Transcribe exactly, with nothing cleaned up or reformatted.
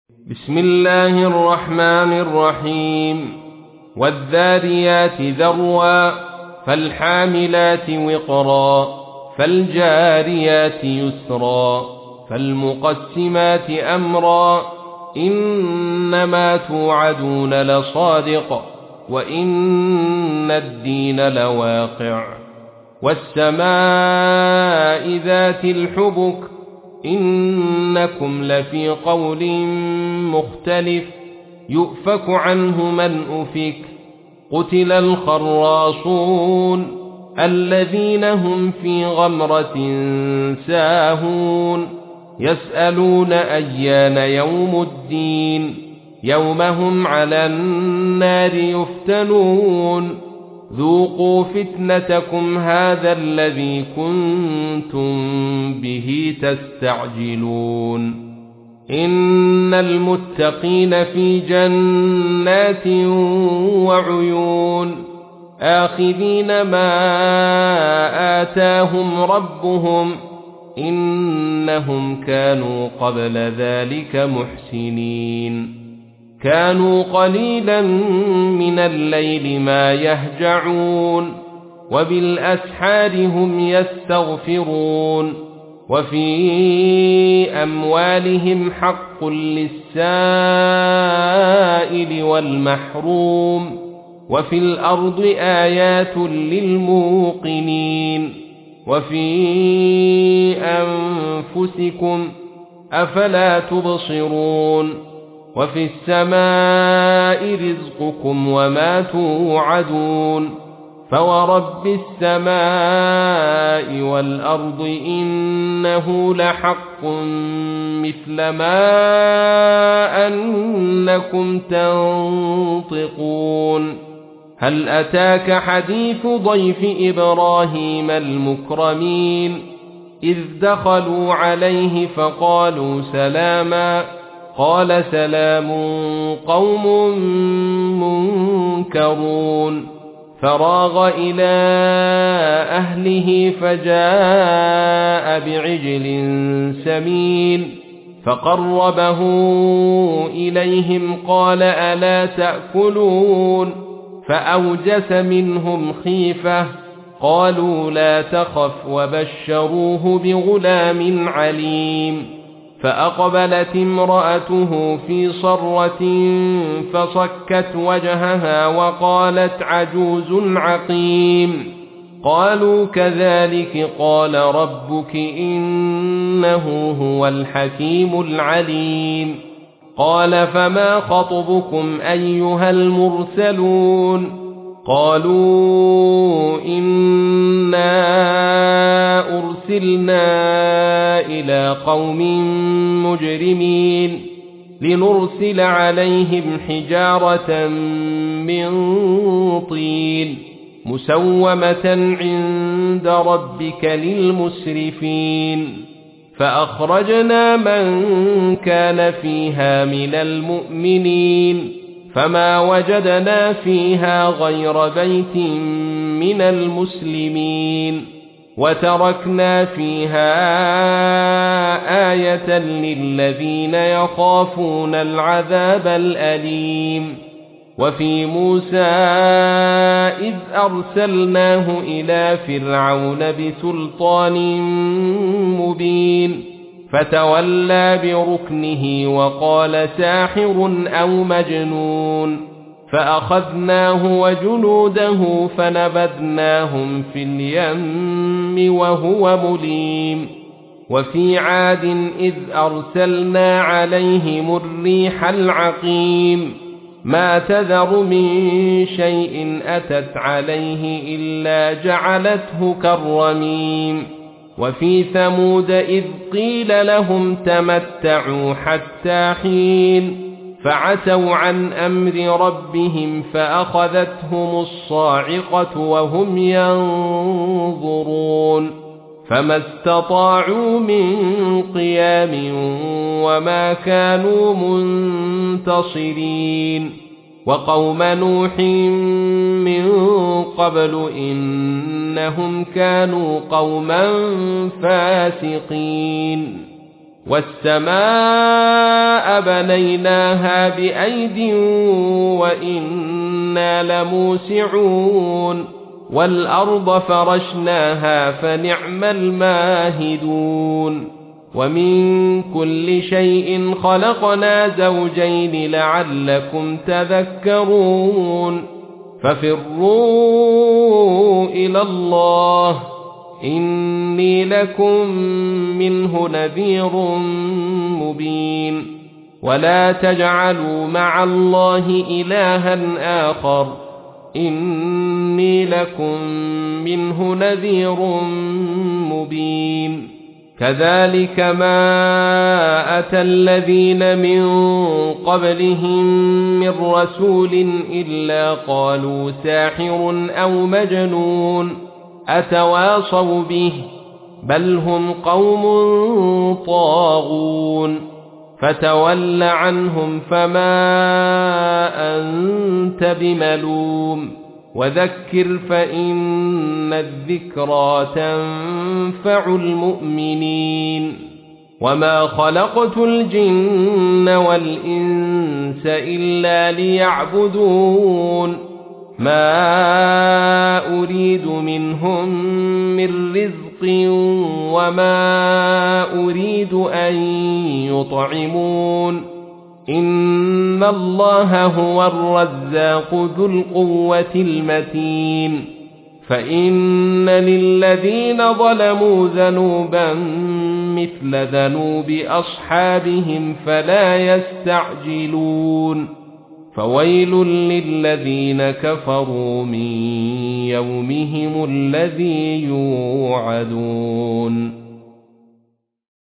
بسم الله الرحمن الرحيم والذاريات ذروا فالحاملات وقرا فالجاريات يسرا فالمقسمات أمرا إنما توعدون لصادق وإن الدين لواقع والسماء ذات الحبك إنكم لفي قول مختلف يؤفك عنه من أفك قتل الخراصون الذين هم في غمرة ساهون يسألون أيان يوم الدين يوم هم على النار يفتنون ذوقوا فتنتكم هذا الذي كنتم به تستعجلون إن المتقين في جنات وعيون آخذين ما آتاهم ربهم إنهم كانوا قبل ذلك محسنين كانوا قليلا من الليل ما يهجعون وبالأسحار هم يستغفرون وفي أموالهم حق للسائل والمحروم وفي الأرض آيات للموقنين وفي أنفسكم أفلا تبصرون وفي السماء رزقكم وما توعدون فورب السماء والأرض إنه لحق مثل ما أنكم تنطقون هل أتاك حديث ضيف إبراهيم المكرمين إذ دخلوا عليه فقالوا سلاما قال سلام قوم منكرون فراغ إلى أهله فجاء بعجل سمين فقربه إليهم قال ألا تأكلون فأوجس منهم خيفة قالوا لا تخف وبشروه بغلام عليم فأقبلت امرأته في صرة فصكت وجهها وقالت عجوز عقيم قالوا كذلك قال ربك إنه هو الحكيم العليم قال فما خطبكم أيها المرسلون قالوا إنا أرسلنا إلى قوم مجرمين لنرسل عليهم حجارة من طين مسومة عند ربك للمسرفين فأخرجنا من كان فيها من المؤمنين فما وجدنا فيها غير بيت من المسلمين وتركنا فيها آية للذين يخافون العذاب الأليم وفي موسى إذ أرسلناه إلى فرعون بسلطان مبين فتولى بركنه وقال ساحر أو مجنون فأخذناه وجنوده فنبذناهم في اليم وهو مليم وفي عاد إذ أرسلنا عليهم الريح العقيم ما تذر من شيء أتت عليه إلا جعلته كالرميم وفي ثمود إذ قيل لهم تمتعوا حتى حين فعتوا عن أمر ربهم فأخذتهم الصاعقة وهم ينظرون فما استطاعوا من قيام وما كانوا منتصرين وقوم نوح من قبل إنهم كانوا قوما فاسقين والسماء بنيناها بأيد وإنا لموسعون والأرض فرشناها فنعم الماهدون ومن كل شيء خلقنا زوجين لعلكم تذكرون ففروا إلى الله إني لكم منه نذير مبين ولا تجعلوا مع الله إلها آخر إني لكم منه نذير مبين كذلك ما أتى الذين من قبلهم من رسول إلا قالوا ساحر أو مجنون أتواصوا به بل هم قوم طاغون فتول عنهم فما أنت بملوم وذكر فإن الذكرى تنفع المؤمنين وما خلقت الجن والإنس إلا ليعبدون ما أريد منهم من رزق وما أريد أن يطعمون إن الله هو الرزاق ذو القوة المتين فإن للذين ظلموا ذنوبا مثل ذنوب أصحابهم فلا يستعجلون فويل للذين كفروا من يومهم الذي يوعدون